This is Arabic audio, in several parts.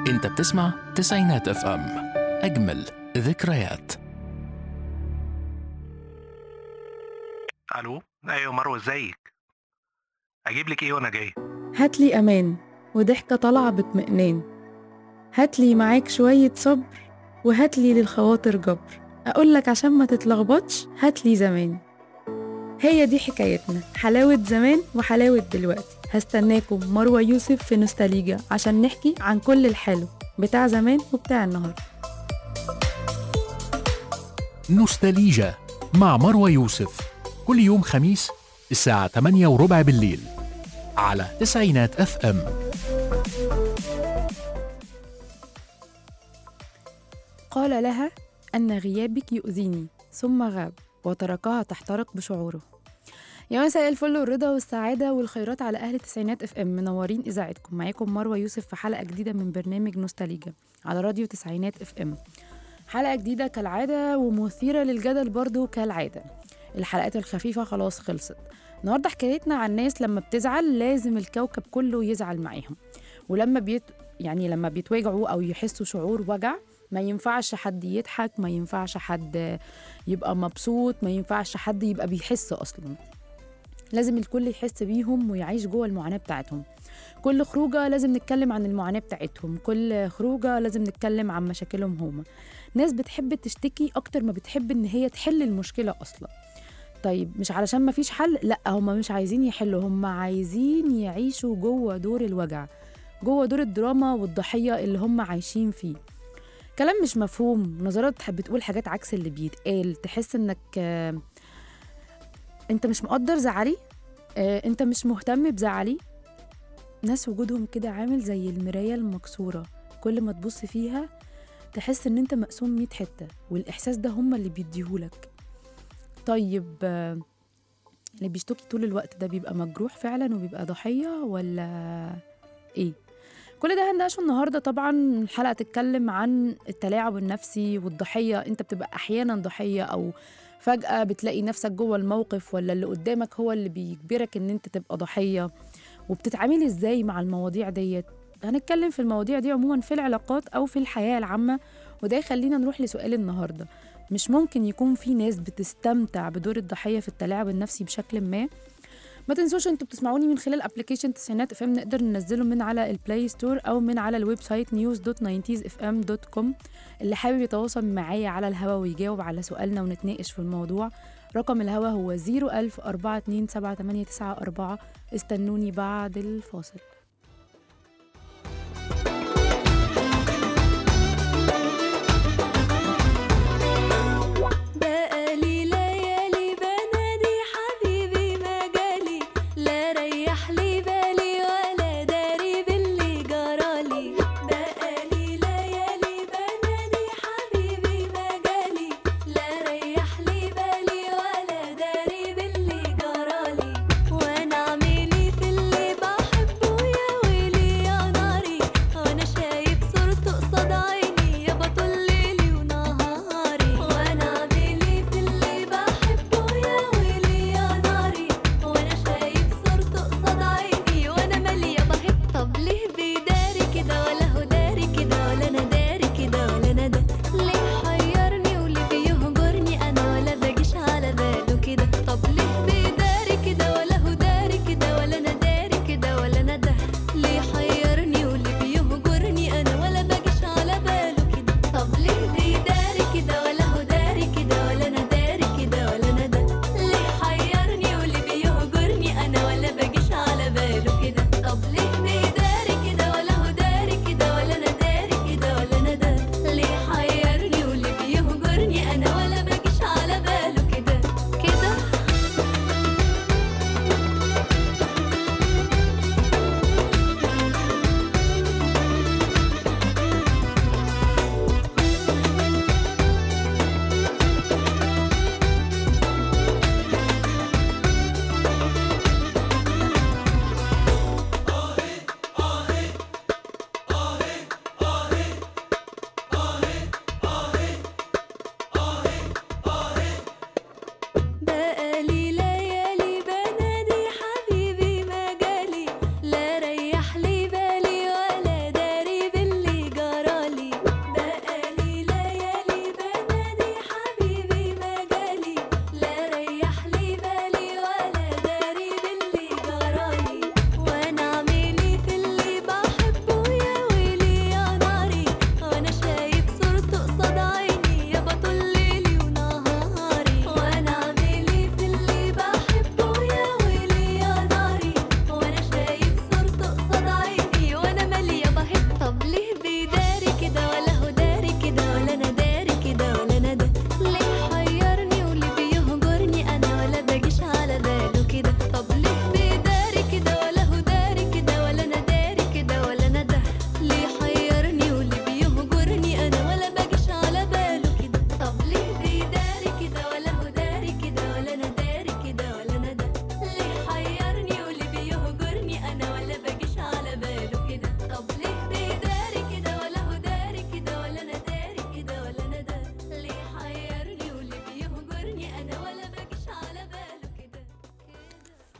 انت بتسمع تسعينات اف ام، اجمل ذكريات. الو، ايوه مروه، ازيك؟ اجيب لك ايه وانا جاي؟ هاتلي أمان وضحكة طالعة باطمئنان، هاتلي معاك شوية صبر، وهاتلي للخواطر جبر، أقولك عشان ما تتلخبطش هاتلي زمان. هي دي حكايتنا، حلاوة زمان وحلاوة دلوقتي. هستناكم مروة يوسف في نوستاليجا عشان نحكي عن كل الحلو بتاع زمان وبتاع النهاردة. نوستاليجا مع مروة يوسف، كل يوم خميس الساعة 8:15 بالليل على تسعينات اف ام. قال لها أن غيابك يؤذيني، ثم غاب وتركها تحترق بشعوره. يا مساء الفل والرضا والسعادة والخيرات على أهل التسعينات اف ام، منورين إذاعتكم. معاكم مروة يوسف في حلقة جديدة من برنامج نوستاليجا على راديو تسعينات اف ام. حلقة جديدة كالعادة ومثيرة للجدل برضو كالعادة. الحلقات الخفيفة خلاص خلصت. النهاردة حكايتنا عن ناس لما بتزعل لازم الكوكب كله يزعل معاهم، ولما لما بيتوجعوا أو يحسوا شعور وجع ما ينفعش حد يضحك، ما ينفعش حد يبقى مبسوط، ما ينفعش حد يبقى بيحس أصلا. لازم الكل يحس بيهم ويعيش جوه المعاناة بتاعتهم. كل خروجة لازم نتكلم عن المعاناة بتاعتهم، كل خروجة لازم نتكلم عن مشاكلهم هما. ناس بتحب تشتكي أكتر ما بتحب إن هي تحل المشكلة أصلا. طيب مش علشان ما فيش حل، لأ، هما مش عايزين يحلوا، هما عايزين يعيشوا جوه دور الوجع، جوه دور الدراما والضحية اللي هما عايشين فيه. كلام مش مفهوم، نظرات تحب تقول حاجات عكس اللي بيتقال، تحس إنك انت مش مقدر زعلي، انت مش مهتم بزعلي. ناس وجودهم كده عامل زي المراية المكسورة، كل ما تبص فيها تحس ان انت مقسوم 100 حتة، والاحساس ده هم اللي بيديهولك. طيب اللي بيشتكي طول الوقت ده بيبقى مجروح فعلا وبيبقى ضحية ولا ايه؟ كل ده هنناقشه النهاردة. طبعا الحلقة تتكلم عن التلاعب النفسي والضحية. انت بتبقى احيانا ضحية او فجأة بتلاقي نفسك جوه الموقف، ولا اللي قدامك هو اللي بيجبرك ان انت تبقى ضحية، وبتتعامل ازاي مع المواضيع ديت. هنتكلم في المواضيع دي عموما في العلاقات او في الحياة العامة. وده يخلينا نروح لسؤال النهاردة: مش ممكن يكون في ناس بتستمتع بدور الضحية في التلاعب النفسي بشكل ما؟ ما تنسوش انتوا بتسمعوني من خلال ابلكيشن تسعينات اف ام، نقدر ننزله من على البلاي ستور او من على الويب سايت news.90sfm.com. اللي حابب يتواصل معايا على الهوا ويجاوب على سؤالنا ونتناقش في الموضوع، رقم الهوا هو 010427894. استنوني بعد الفاصل. وانا اعملي في اللي بحبه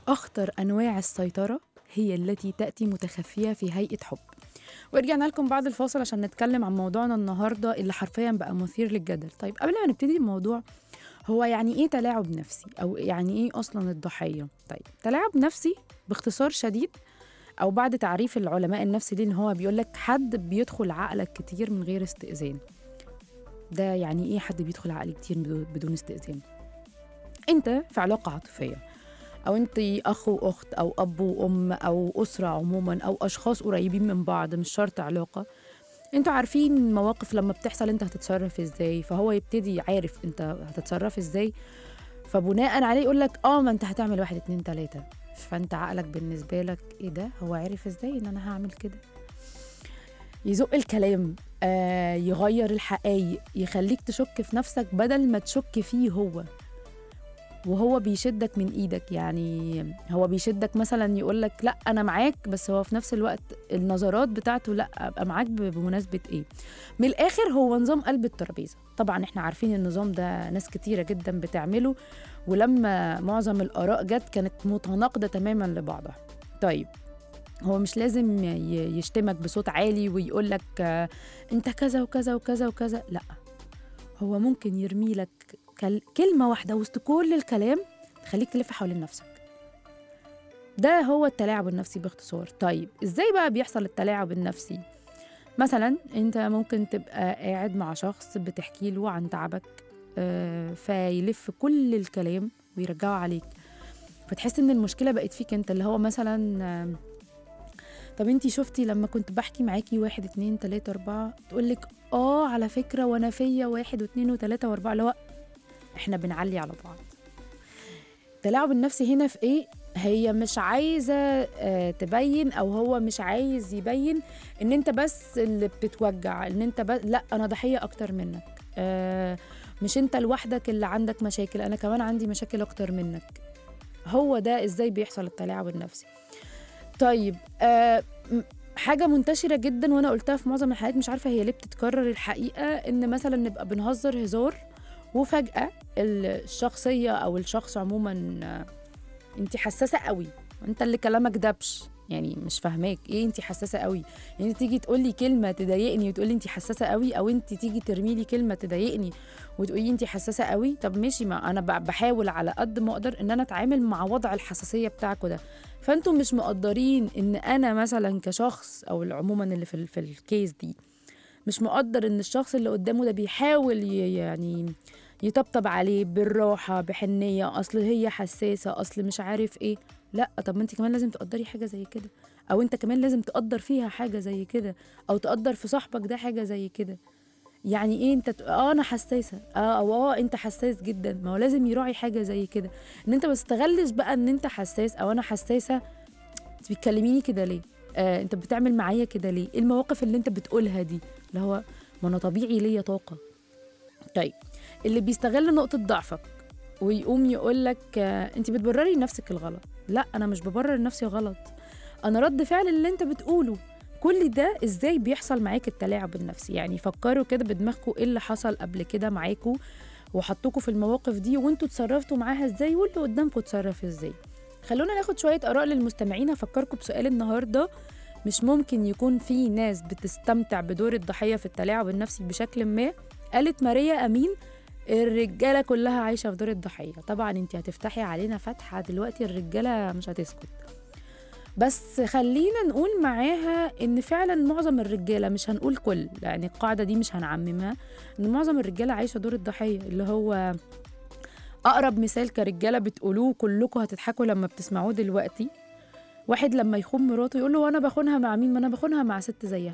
أخطر أنواع السيطرة هي التي تأتي متخفية في هيئة حب. ورجعنا لكم بعد الفاصل عشان نتكلم عن موضوعنا النهاردة اللي حرفيا بقى مثير للجدل. طيب قبل ما نبتدي الموضوع، هو يعني إيه تلاعب نفسي؟ أو يعني إيه أصلا الضحية؟ طيب تلاعب نفسي باختصار شديد، أو بعد تعريف العلماء النفسي ليه، إن هو بيقولك حد بيدخل عقلك كتير من غير استئذان. ده يعني إيه حد بيدخل عقلي كتير بدون استئذان؟ أنت في علاقة عاطفية، أو أنت أخ وأخت أو أب وأم أو أسرة عموما أو أشخاص قريبين من بعض، مش شرط علاقة. أنتوا عارفين مواقف لما بتحصل أنت هتتصرف إزاي، فهو يبتدي عارف أنت هتتصرف إزاي، فبناء عليه يقولك ما أنت هتعمل 1 2 3. فأنت عقلك بالنسبة لك إيه ده؟ هو عارف إزاي إن أنا هعمل كده؟ يزق الكلام، يغير الحقائق، يخليك تشك في نفسك بدل ما تشك فيه هو. وهو بيشدك من ايدك، يعني هو بيشدك مثلا يقولك لا انا معاك، بس هو في نفس الوقت النظرات بتاعته لا ابقى معاك بمناسبة ايه. من الاخر هو نظام قلب الترابيزة. طبعا احنا عارفين النظام ده ناس كتيرة جدا بتعمله، ولما معظم الاراء جت كانت متناقضة تماما لبعضها. طيب هو مش لازم يشتمك بصوت عالي ويقولك انت كذا وكذا وكذا وكذا، لا، هو ممكن يرمي لك كلمة واحدة وسط كل الكلام تخليك تلف حوالين نفسك. ده هو التلاعب النفسي باختصار. طيب ازاي بقى بيحصل التلاعب النفسي؟ مثلا انت ممكن تبقى قاعد مع شخص بتحكي له عن تعبك، فيلف كل الكلام ويرجعه عليك، فتحس ان المشكلة بقت فيك انت، اللي هو مثلا طب انتي شفتي لما كنت بحكي معاكي 1 2 3 4، تقولك على فكرة وانا فيا 1 2 3 4، اللي هو احنا بنعلي على بعض. التلاعب النفسي هنا في ايه؟ هي مش عايزة تبين، او هو مش عايز يبين ان انت بس اللي بتتوجع، ان انت بس، لا انا ضحية اكتر منك، مش انت لوحدك اللي عندك مشاكل، انا كمان عندي مشاكل اكتر منك. هو ده ازاي بيحصل التلاعب النفسي. طيب حاجة منتشرة جدا وانا قلتها في معظم الحلقات، مش عارفة هي ليه بتتكرر الحقيقة، ان مثلا نبقى بنهزر هزار وفجأة الشخصية أو الشخص عموماً أنت حساسة قوي، أنت اللي كلامك دبش، يعني مش فاهماك إيه أنت حساسة قوي. يعني تيجي تقولي كلمة تضايقني وتقولي أنت حساسة قوي، أو أنت تيجي ترميلي كلمة تضايقني وتقولي أنت حساسة قوي. طب ماشي، ما أنا بحاول على قد ما أقدر إن أنا أتعامل مع وضع الحساسية بتاعكوا ده، فأنتوا مش مقدرين إن أنا مثلا كشخص، أو عموماً اللي في الكيس دي مش مقدر إن الشخص اللي قدامه ده بيحاول يعني يطبطب عليه بالراحة بحنية، أصل هي حساسة، أصل مش عارف إيه. لا، طب ما أنت كمان لازم تقدري حاجة زي كده، أو أنت كمان لازم تقدر فيها حاجة زي كده، أو تقدر في صاحبك ده حاجة زي كده. يعني إيه أنت أنا حساسة، أو أنت حساس جدا، ما هو لازم يراعي حاجة زي كده. إن أنت ما تستغلش بقى إن أنت حساس أو أنا حساسة، أنت بتكلميني كده ليه؟ أنت بتعمل معايا كده ليه؟ إيه المواقف اللي أنت بتقولها دي؟ اللي هو ما أنا طبيعي ليا طاقة. طيب اللي بيستغل نقطة ضعفك ويقوم يقولك انت بتبرري نفسك الغلط. لا، انا مش ببرر نفسي غلط، انا رد فعل اللي انت بتقوله. كل ده ازاي بيحصل معاك التلاعب النفسي؟ يعني فكروا كده بدماغكم ايه اللي حصل قبل كده معاكم وحطوكوا في المواقف دي، وانتوا اتصرفتوا معاها ازاي، واللي قدامكم اتصرف ازاي. خلونا ناخد شوية آراء للمستمعين. هفكركم بسؤال النهاردة: مش ممكن يكون في ناس بتستمتع بدور الضحية في التلاعب النفسي بشكل ما؟ قالت ماريا أمين الرجالة كلها عايشة في دور الضحية. طبعا انت هتفتحي علينا فتحة دلوقتي، الرجالة مش هتسكت، بس خلينا نقول معاها ان فعلا معظم الرجالة، مش هنقول كل، يعني القاعدة دي مش هنعممها، ان معظم الرجالة عايشة دور الضحية. اللي هو اقرب مثال كرجالة بتقولوه كلكم هتضحكوا لما بتسمعوه دلوقتي: واحد لما يخون مراته يقول له وانا بخونها مع مين؟ ما انا بخونها مع ست زيها.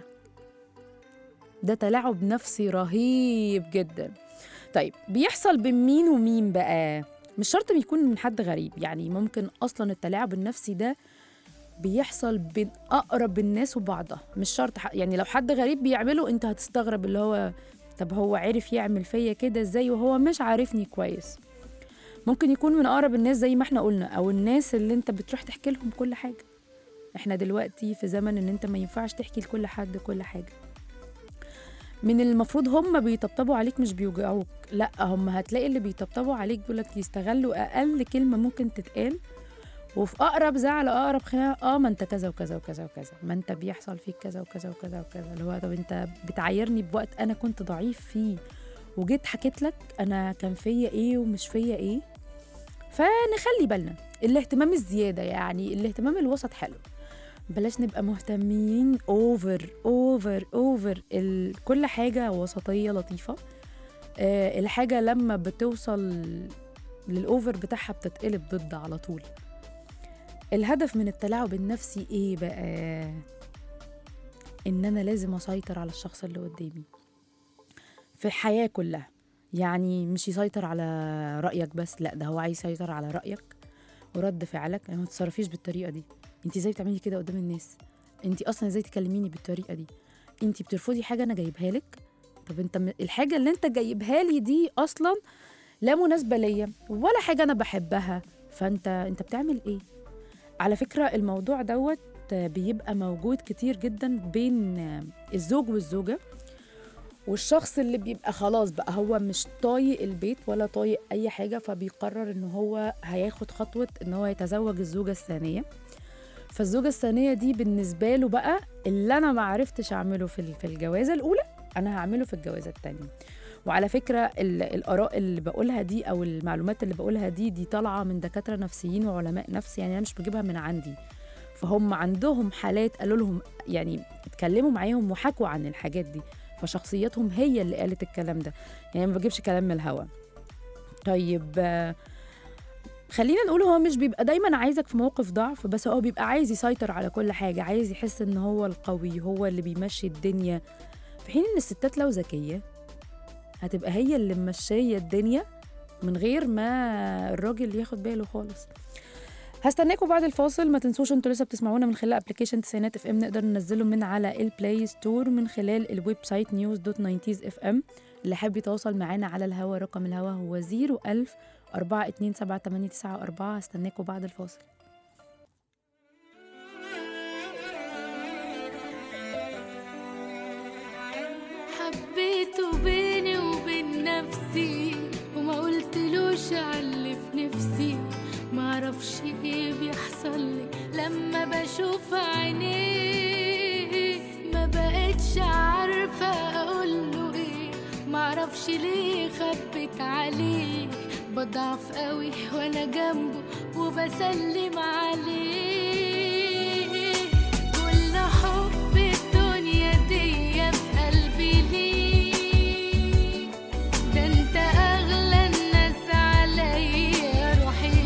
ده تلاعب نفسي رهيب جدا. طيب بيحصل بين مين ومين بقى؟ مش شرط يكون من حد غريب، يعني ممكن اصلا التلاعب النفسي ده بيحصل بين اقرب الناس وبعضها، مش شرط يعني لو حد غريب بيعمله انت هتستغرب، اللي هو طب هو عرف يعمل فيا كده ازاي وهو مش عارفني كويس. ممكن يكون من اقرب الناس زي ما احنا قلنا، او الناس اللي انت بتروح تحكي لهم كل حاجة. احنا دلوقتي في زمن ان انت ما ينفعش تحكي لكل حد كل حاجة. من المفروض هم بيطبطبوا عليك مش بيوجعوك، لا، هم هتلاقي اللي بيطبطبوا عليك بيقولك يستغلوا اقل كلمة ممكن تتقال وفي اقرب زعل اقرب خناقه ما انت كذا وكذا وكذا وكذا، ما انت بيحصل فيك كذا وكذا وكذا وكذا، اللي هو طب انت بتعايرني بوقت انا كنت ضعيف فيه وجيت حكيت لك انا كان فيا ايه ومش فيا ايه. فنخلي بالنا الاهتمام الزياده، يعني الاهتمام الوسط حلو، بلاش نبقى مهتمين اوفر اوفر اوفر. كل حاجه وسطيه لطيفه. الحاجه لما بتوصل للاوفر بتاعها بتتقلب ضد على طول. الهدف من التلاعب النفسي ايه بقى؟ ان انا لازم اسيطر على الشخص اللي قدامي في الحياه كلها. يعني مش يسيطر على رايك بس، لا ده هو عايز يسيطر على رايك ورد فعلك. يعني ما تتصرفيش بالطريقه دي، انت ازاي بتعملي كده قدام الناس؟ انت اصلا ازاي تكلميني بالطريقه دي؟ انت بترفضي حاجه انا جايبها لك. طب انت الحاجه اللي انت جايبها لي دي اصلا لا مناسبه ليا ولا حاجه انا بحبها، فانت بتعمل ايه؟ على فكره الموضوع دوت بيبقى موجود كتير جدا بين الزوج والزوجه، والشخص اللي بيبقى خلاص بقى هو مش طايق البيت ولا طايق اي حاجه، فبيقرر ان هو هياخد خطوه ان هو يتزوج الزوجه الثانيه. فالزوجه الثانيه دي بالنسبه له بقى اللي انا ما عرفتش اعمله في الجوازه الاولى انا هعمله في الجوازه الثانيه. وعلى فكره الاراء اللي بقولها دي او المعلومات اللي بقولها دي طالعه من دكاتره نفسيين وعلماء نفس، يعني انا مش بجيبها من عندي. فهم عندهم حالات قالوا لهم، يعني اتكلموا معاهم وحكوا عن الحاجات دي، فشخصيتهم هي اللي قالت الكلام ده، يعني ما بجيبش كلام من الهوا. طيب خلينا نقول هو مش بيبقى دايما عايزك في موقف ضعف، بس هو بيبقى عايز يسيطر على كل حاجة، عايز يحس ان هو القوي، هو اللي بيمشي الدنيا، في حين ان الستات لو ذكية هتبقى هي اللي ممشية الدنيا من غير ما الراجل ياخد باله خالص. هستناكم بعد الفاصل. ما تنسوش انتوا لسه بتسمعونا من خلال ابلكيشن تسعينات اف ام، نقدر ننزله من على البلاي ستور من خلال الويب سايت news.90sfm. اللي حابب يتواصل معانا على الهوا رقم الهوا هو 01000 4278994. هستناكم بعد الفاصل. حبيته بيني وبين نفسي وما قلتلوش على في نفسي، معرفش ايه بيحصل لي لما بشوف عينيه، ما بقتش عارفة اقوله ايه، معرفش ليه خبت عليه، بضعف قوي وانا جنبه وبسلم عليه. كل حب الدنيا دي في قلبي ليه، ده انت اغلى الناس عليا، روحي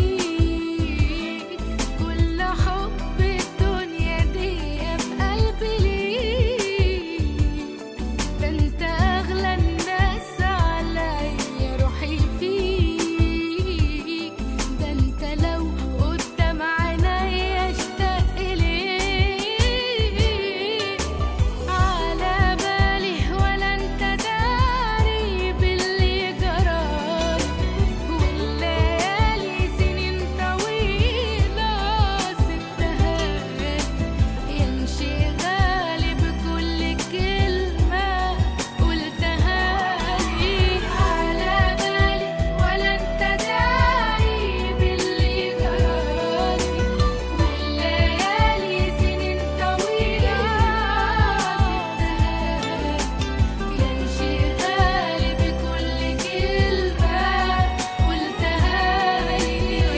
فيك. كل حب الدنيا دي في قلبي ليه، ده انت اغلى الناس عليا، روحي فيك. ده انت لو قدام عينيا اشتاق ليك، على بالي ولا انت داري باللي جرالي، والليالي سنين طويلة سبتها يمشي غالي بكل كلمة قلتها لي، على بالي ولا انت داري باللي جرالي، والليالي سنين طويلة سبتها يمشي غالي بكل كلمة قلتها لي.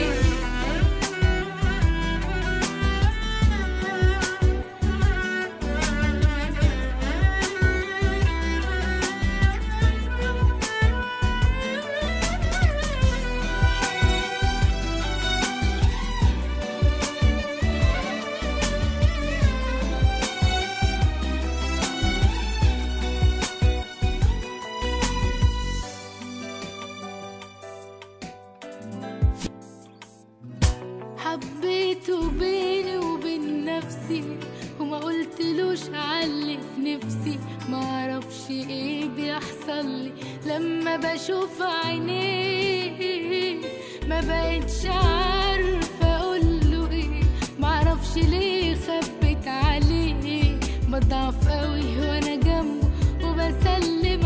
حبيته بيني وبين نفسي وما قلتلوش علي في نفسي، معرفش ايه بيحصل لي لما بشوف عينيه، ما بقتش عارفة اقوله ايه، معرفش ليه خبت عليه، بضعف قوي وانا جنبه وبسلم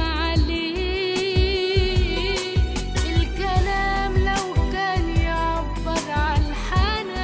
عليه. الكلام لو كان يعبر عن الحنان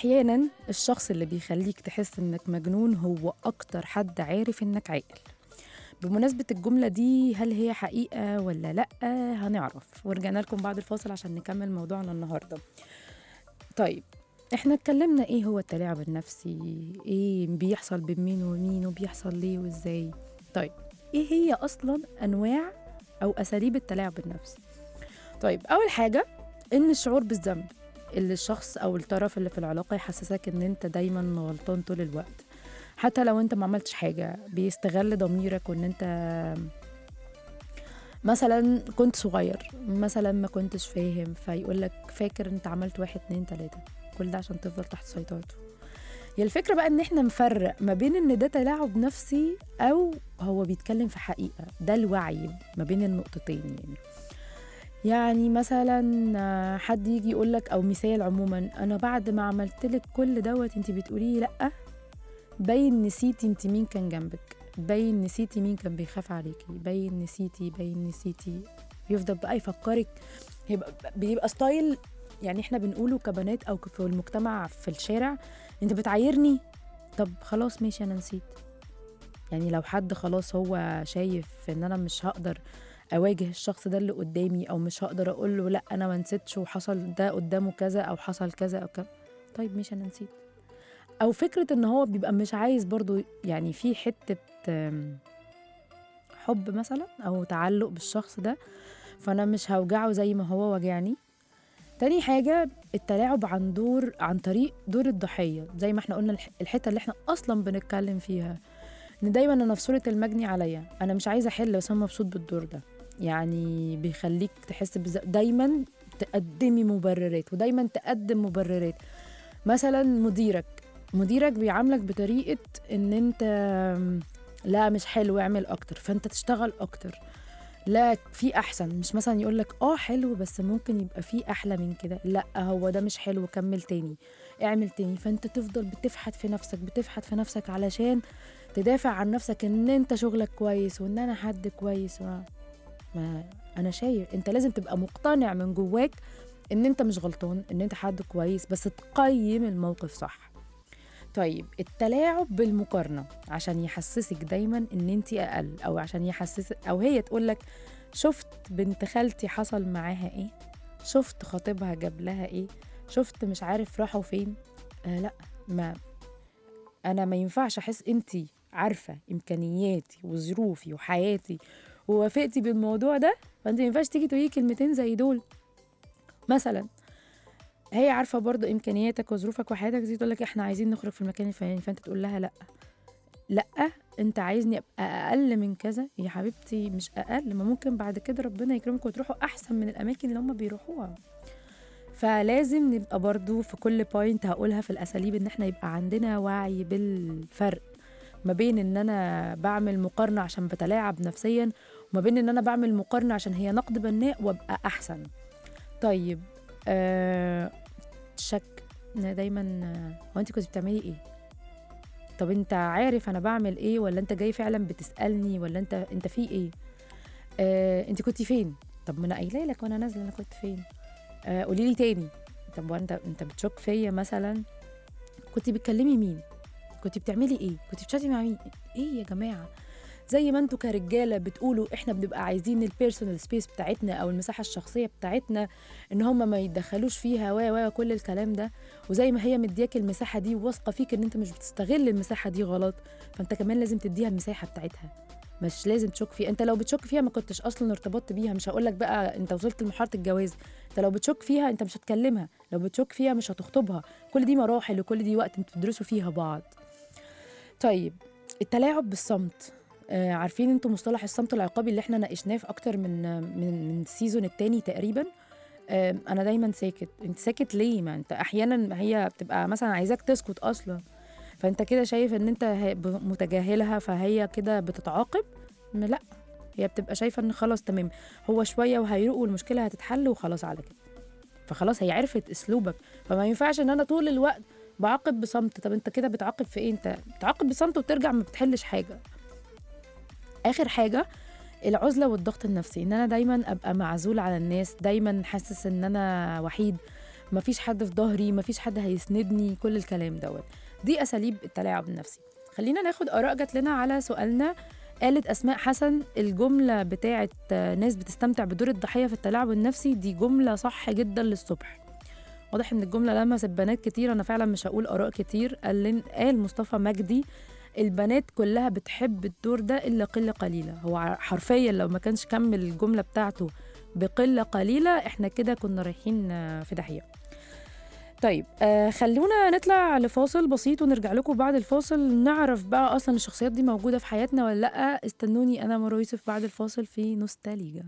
أحيانا الشخص اللي بيخليك تحس إنك مجنون هو أكتر حد عارف إنك عاقل. بمناسبة الجملة دي، هل هي حقيقة ولا لأ؟ هنعرف، ورجعنا لكم بعد الفاصل عشان نكمل موضوعنا النهاردة. طيب، احنا اتكلمنا ايه هو التلاعب النفسي، ايه بيحصل بين مين ومين، وبيحصل ليه وازاي. طيب، ايه هي اصلا انواع او اساليب التلاعب النفسي؟ طيب، اول حاجة ان الشعور بالذنب، اللي الشخص او الطرف اللي في العلاقة يحسسك ان انت دايما غلطان طول الوقت، حتى لو انت ما عملتش حاجة. بيستغل ضميرك، وان انت مثلا كنت صغير، مثلا ما كنتش فاهم، فيقولك فاكر انت عملت 1 2 3، كل ده عشان تفضل تحت سيطرته. هي الفكرة بقى ان احنا نفرق ما بين ان ده تلاعب نفسي او هو بيتكلم في حقيقة. ده الوعي ما بين النقطتين. يعني مثلا حد يجي يقولك، او مثال عموما، انا بعد ما عملتلك كل دوت انت بتقولي لأ، باين نسيتي انت مين كان جنبك، باين نسيتي مين كان بيخاف عليكي، باين نسيتي. يفضل بقى يفكرك. بيبقى ستايل يعني احنا بنقوله كبنات او في المجتمع في الشارع، انت بتعايرني، طب خلاص ماشي انا نسيت. يعني لو حد خلاص هو شايف ان انا مش هقدر اواجه الشخص ده اللي قدامي، او مش هقدر اقول له لا انا ما نسيتش وحصل ده قدامه كذا او حصل كذا او كذا، طيب ماشي انا نسيت. او فكرة ان هو بيبقى مش عايز برضو، يعني في حتة حب مثلا او تعلق بالشخص ده، فانا مش هوجعه زي ما هو وجعني. تاني حاجة التلاعب عن طريق دور الضحية، زي ما احنا قلنا الحتة اللي احنا اصلا بنتكلم فيها، ان دايما انا في صورة المجني عليا، انا مش عايزة احل بس انا مبسوط بالدور ده. يعني بيخليك تحس دايما تقدمي مبررات، ودايما تقدم مبررات. مثلا مديرك بيعاملك بطريقة ان انت لا مش حلو، اعمل اكتر، فانت تشتغل اكتر. لا في احسن، مش مثلا يقولك حلو بس ممكن يبقى في احلى من كده، لا هو ده مش حلو، كمل تاني، اعمل تاني. فانت تفضل بتفحت في نفسك علشان تدافع عن نفسك ان انت شغلك كويس، وان انا حد كويس. ما انا شايف انت لازم تبقى مقتنع من جواك ان انت مش غلطان، ان انت حد كويس، بس تقيم الموقف صح. طيب، التلاعب بالمقارنة عشان يحسسك دايما ان انت اقل، او عشان يحسسك، او هي تقولك شفت بنت خالتي حصل معاها ايه، شفت خطيبها جاب لها ايه، شفت مش عارف راحوا فين. لا، ما ينفعش احس. انت عارفة امكانياتي وظروفي وحياتي ووافقتي بالموضوع ده، فانت ما ينفعش تيجي تقولي كلمتين زي دول. مثلا هي عارفة برضو إمكانياتك وظروفك وحياتك، دي تقولك إحنا عايزين نخرج في المكان الفلاني، فأنت تقول لها لأ أنت عايزني أبقى أقل من كذا. يا حبيبتي مش أقل، ما ممكن بعد كده ربنا يكرمكم وتروحوا أحسن من الأماكن اللي هم بيروحوها. فلازم نبقى برضو في كل بوينت هقولها في الأساليب إن إحنا يبقى عندنا وعي بالفرق ما بين إن أنا بعمل مقارنة عشان بتلاعب نفسيا، وما بين إن أنا بعمل مقارنة عشان هي نقد بناء وأبقى أحسن. طيب، شك دايما، هو انت كنت بتعملي ايه؟ طب انت عارف انا بعمل ايه، ولا انت جاي فعلا بتسألني، ولا انت في ايه؟ انت كنتي فين؟ طب ما انا قايله لك وانا نازله انا كنت فين. قولي لي تاني. طب وانت بتشك فيا مثلا، كنت بتكلمي مين؟ كنت بتعملي ايه؟ كنت بتشاتي مع مين؟ ايه يا جماعه؟ زي ما انتوا كرجاله بتقولوا احنا بنبقى عايزين البيرسونال سبيس بتاعتنا او المساحه الشخصيه بتاعتنا ان هم ما يتدخلوش فيها وكل الكلام ده، وزي ما هي مدياك المساحه دي وواثقه فيك ان انت مش بتستغل المساحه دي غلط، فانت كمان لازم تديها المساحه بتاعتها. مش لازم تشك فيها. انت لو بتشك فيها ما كنتش اصلا ارتبطت بيها. مش هقولك بقى انت وصلت لمرحله الجواز، انت لو بتشك فيها انت مش هتكلمها، لو بتشك فيها مش هتخطبها. كل دي مراحل وكل دي وقت انتوا بتدرسوا فيها بعض. طيب، التلاعب بالصمت. عارفين انتوا مصطلح الصمت العقابي اللي احنا ناقشناه في اكتر من السيزون الثاني تقريبا. انا دايما ساكت. انت ساكت ليه؟ ما انت احيانا هي بتبقى مثلا عايزاك تسكت اصلا، فانت كده شايف ان انت متجاهلها، فهي كده بتتعاقب. لا، هي بتبقى شايفه ان خلاص تمام، هو شويه وهيروق والمشكله هتتحل وخلاص على كده. فخلاص هي عرفت اسلوبك، فما ينفعش ان انا طول الوقت بعاقب بصمت. طب انت كده بتعاقب في ايه؟ انت بتعاقب بصمت وترجع ما بتحلش حاجه. آخر حاجة العزلة والضغط النفسي، إن أنا دايماً أبقى معزول على الناس، دايماً حاسس إن أنا وحيد، مفيش حد في ظهري، مفيش حد هيسندني، كل الكلام دوت. دي أساليب التلاعب النفسي. خلينا ناخد آراء جات لنا على سؤالنا. قالت أسماء حسن الجملة بتاعت ناس بتستمتع بدور الضحية في التلاعب النفسي دي جملة صح جدا للصبح. واضح ان الجملة لمست بنات كتير. أنا فعلا مش هقول آراء كتير. قال مصطفى مجدي البنات كلها بتحب الدور ده إلا قلة قليلة. هو حرفيا لو ما كانش كمل الجملة بتاعته بقلة قليلة احنا كده كنا رايحين في داهية. طيب خلونا نطلع لفاصل بسيط ونرجع لكم بعد الفاصل نعرف بقى أصلا الشخصيات دي موجودة في حياتنا ولا لأ. استنوني أنا مروة يوسف بعد الفاصل في نوستاليجا.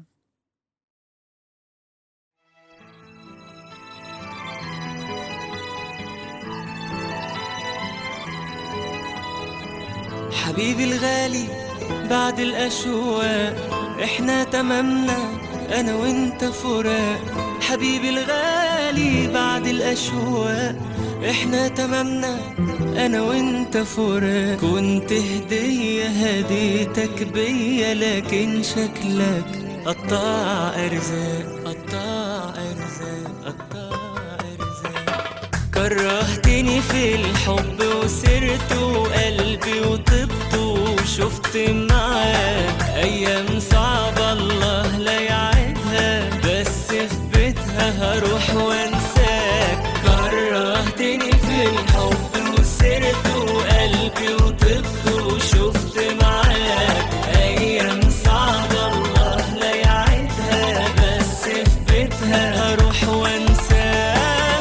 حبيبي الغالي بعد الأشواق احنا تمامنا أنا وانت فراق. حبيبي الغالي بعد الأشواق احنا تمامنا أنا وانت فراق. كنت هدية هديتك بيا لكن شكلك قطاع أرزاق قطاع أرزاق قطاع أرزاق. كرهتني في الحب وسرت وقلبي وطبت وشفت معاك أيام صعبة الله لا يعيدها بس في بيتها هروح وانساك. كرهتني في الحب وسرت وقلبي وطبت وشفت معاك أيام صعبة الله لا يعيدها بس في بيتها هروح وانساك.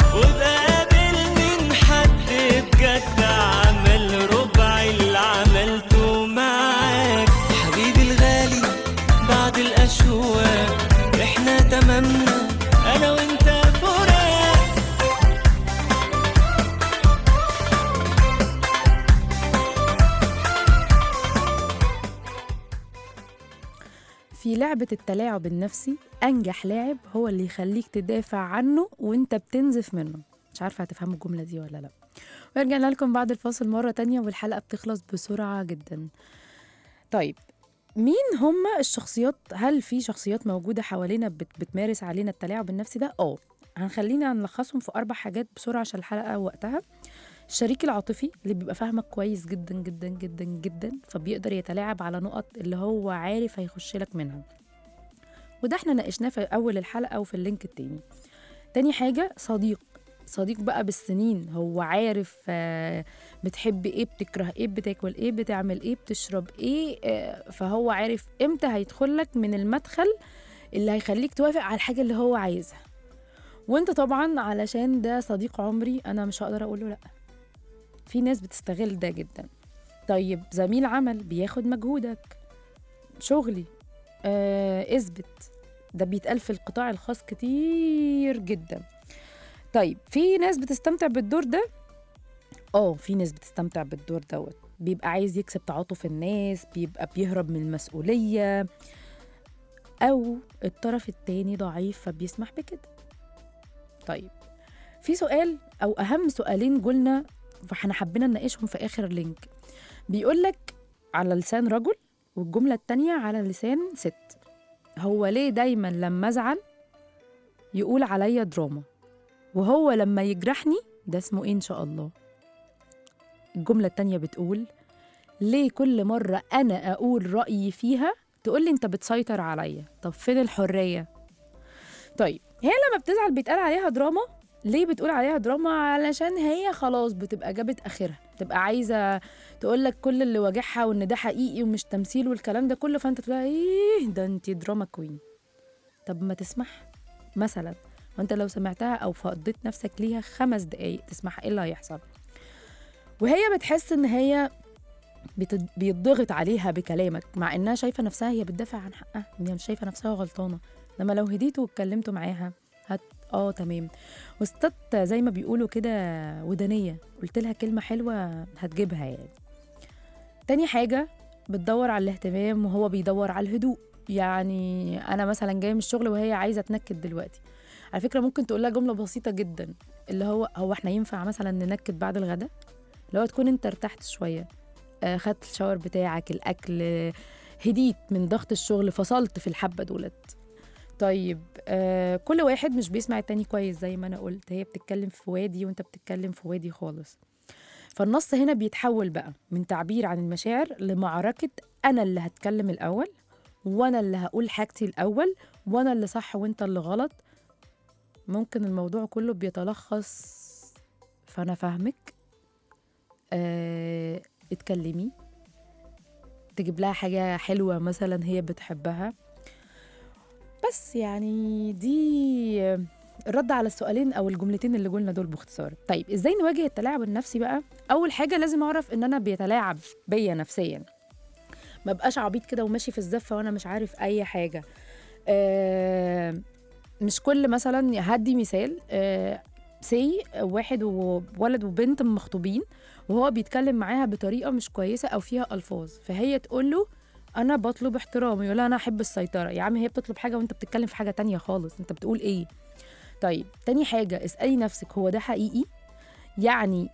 عمل ربع اللي عملته معاك. حبيبي الغالي بعد الأشواق احنا تمامنا أنا وانت فراق. في لعبة التلاعب النفسي أنجح لاعب هو اللي يخليك تدافع عنه وانت بتنزف منه. مش عارفة هتفهموا الجملة دي ولا لأ. ورجعنا لكم بعد الفاصل مرة تانية والحلقة بتخلص بسرعة جدا. طيب مين هم الشخصيات؟ هل في شخصيات موجودة حوالينا بتمارس علينا التلاعب النفسي ده؟ هنخلينا نلخصهم في 4 حاجات بسرعة عشان الحلقة وقتها. الشريك العاطفي اللي بيبقى فاهمك كويس جدا جدا جدا جدا فبيقدر يتلاعب على نقط اللي هو عارف هيخش لك منها، وده احنا ناقشناه في أول الحلقة وفي اللينك التاني. تاني حاجة صديق بقى بالسنين، هو عارف بتحب ايه، بتكره ايه، بتاكل ايه، بتعمل ايه، بتشرب ايه، فهو عارف امتى هيدخلك من المدخل اللي هيخليك توافق على الحاجة اللي هو عايزها. وانت طبعا علشان ده صديق عمري انا مش هقدر اقوله لأ. في ناس بتستغل ده جدا. طيب زميل عمل بياخد مجهودك، شغلي اثبت، ده بيتقال في القطاع الخاص كتير جدا. طيب في ناس بتستمتع بالدور ده. في ناس بتستمتع بالدور دوت، بيبقى عايز يكسب تعاطف الناس، بيبقى بيهرب من المسؤولية، أو الطرف التاني ضعيف فبيسمح بكده. طيب في سؤال أو أهم سؤالين قلنا فاحنا حبينا نناقشهم في آخر اللينك. بيقولك على لسان رجل والجملة التانية على لسان ست، هو ليه دايما لما أزعل يقول عليا دراما، وهو لما يجرحني ده اسمه إيه إن شاء الله؟ الجملة التانية بتقول ليه كل مرة أنا أقول رأيي فيها تقولي أنت بتسيطر عليا؟ طب فين الحرية؟ طيب هي لما بتزعل بيتقال عليها دراما. ليه بتقول عليها دراما؟ علشان هي خلاص بتبقى جابت آخرها، بتبقى عايزة تقولك كل اللي واجعها وإن ده حقيقي ومش تمثيل والكلام ده كله، فأنت تقول إيه ده أنت دراما كوين. طب ما تسمح مثلا، وأنت لو سمعتها أو فقدت نفسك ليها 5 دقايق تسمح إيه اللي هيحصل؟ وهي بتحس إن هي بيتضغط عليها بكلامك مع إنها شايفة نفسها هي بتدافع عن حقها، هي مش شايفة نفسها غلطانة. لما لو هديتوا واتكلمتوا معاها تمام، وستات زي ما بيقولوا كده ودانية، قلت لها كلمة حلوة هتجيبها يعني. تاني حاجة بتدور على الاهتمام وهو بيدور على الهدوء. يعني أنا مثلا جاية من الشغل وهي عايزة تنكد دلوقتي، على فكرة ممكن تقول لها جملة بسيطة جدا اللي هو احنا ينفع مثلا ننكد بعد الغداء؟ لو تكون انت ارتحت شوية، خدت الشاور بتاعك، الأكل، هديت من ضغط الشغل، فصلت في الحبة دولت، طيب كل واحد مش بيسمع التاني كويس زي ما أنا قلت، هي بتتكلم في وادي وأنت بتتكلم في وادي خالص. فالنص هنا بيتحول بقى من تعبير عن المشاعر لمعركة أنا اللي هتكلم الأول، وأنا اللي هقول حاجتي الأول، وأنا اللي صح وأنت اللي غلط. ممكن الموضوع كله بيتلخص فأنا فاهمك، اتكلمي، تجيب لها حاجة حلوة مثلا هي بتحبها. بس يعني دي الرد على السؤالين أو الجملتين اللي قلنا دول باختصار. طيب إزاي نواجه التلاعب النفسي بقى؟ أول حاجة لازم أعرف إن أنا بيتلاعب بيا نفسيا، ما بقاش عبيط كده وماشي في الزفة وأنا مش عارف أي حاجة. مش كل مثلا، هدي مثال، سي واحد وولد وبنت مخطوبين وهو بيتكلم معاها بطريقة مش كويسة أو فيها ألفاظ، فهي تقول له أنا بطلب احترام، يقول لها أنا أحب السيطرة. يا عم هي بتطلب حاجة وأنت بتتكلم في حاجة تانية خالص، أنت بتقول إيه؟ طيب تاني حاجة، اسألي نفسك هو ده حقيقي؟ يعني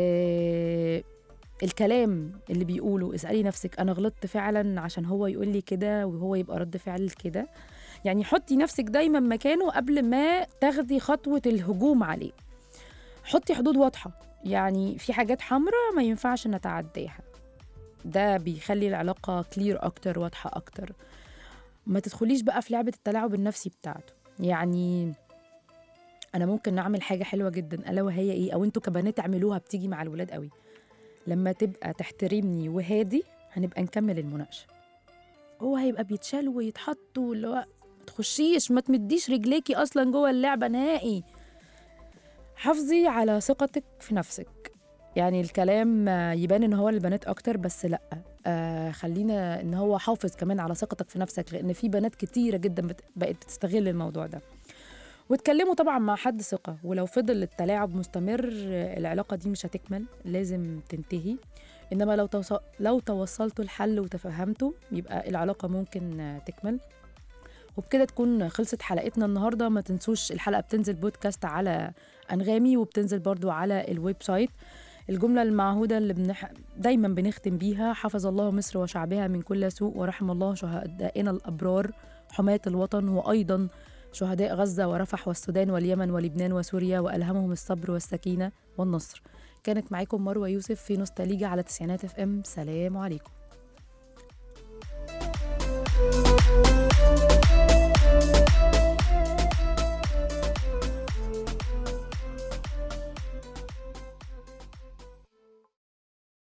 الكلام اللي بيقوله اسألي نفسك أنا غلطت فعلا عشان هو يقول لي كده وهو يبقى رد فعل كده؟ يعني حطي نفسك دايما مكانه قبل ما تاخدي خطوة الهجوم عليه. حطي حدود واضحة، يعني في حاجات حمراء ما ينفعش نتعديها، ده بيخلي العلاقة كلير أكتر، واضحة أكتر. ما تدخليش بقى في لعبة التلاعب النفسي بتاعته. يعني أنا ممكن نعمل حاجة حلوة جدا ألا وهي إيه، أو أنتوا كبنات اعملوها بتيجي مع الولاد قوي، لما تبقى تحترمني وهادي هنبقى نكمل المناقشة. هو هيبقى بيتشال ويتحط واللي هو ما تخشيش، ما تمديش رجليكي أصلا جوه اللعبة نهائي. حافظي على ثقتك في نفسك. يعني الكلام يبان ان هو البنات اكتر، بس لا، خلينا ان هو حافظ كمان على ثقتك في نفسك، لان في بنات كتيرة جدا بقت بتستغل الموضوع ده. واتكلموا طبعا مع حد ثقة، ولو فضل التلاعب مستمر العلاقة دي مش هتكمل، لازم تنتهي. انما لو توصلتوا الحل وتفهمتوا يبقى العلاقة ممكن تكمل. وبكده تكون خلصت حلقتنا النهاردة. ما تنسوش الحلقة بتنزل بودكاست على أنغامي، وبتنزل برضو على الويب سايت. الجملة المعهودة اللي دايما بنختم بيها: حفظ الله مصر وشعبها من كل سوء، ورحم الله شهدائنا الأبرار حماة الوطن، وأيضا شهداء غزة ورفح والسودان واليمن ولبنان وسوريا، وألهمهم الصبر والسكينة والنصر. كانت معاكم مروة يوسف في نوستاليجا على 90 FM. سلام عليكم.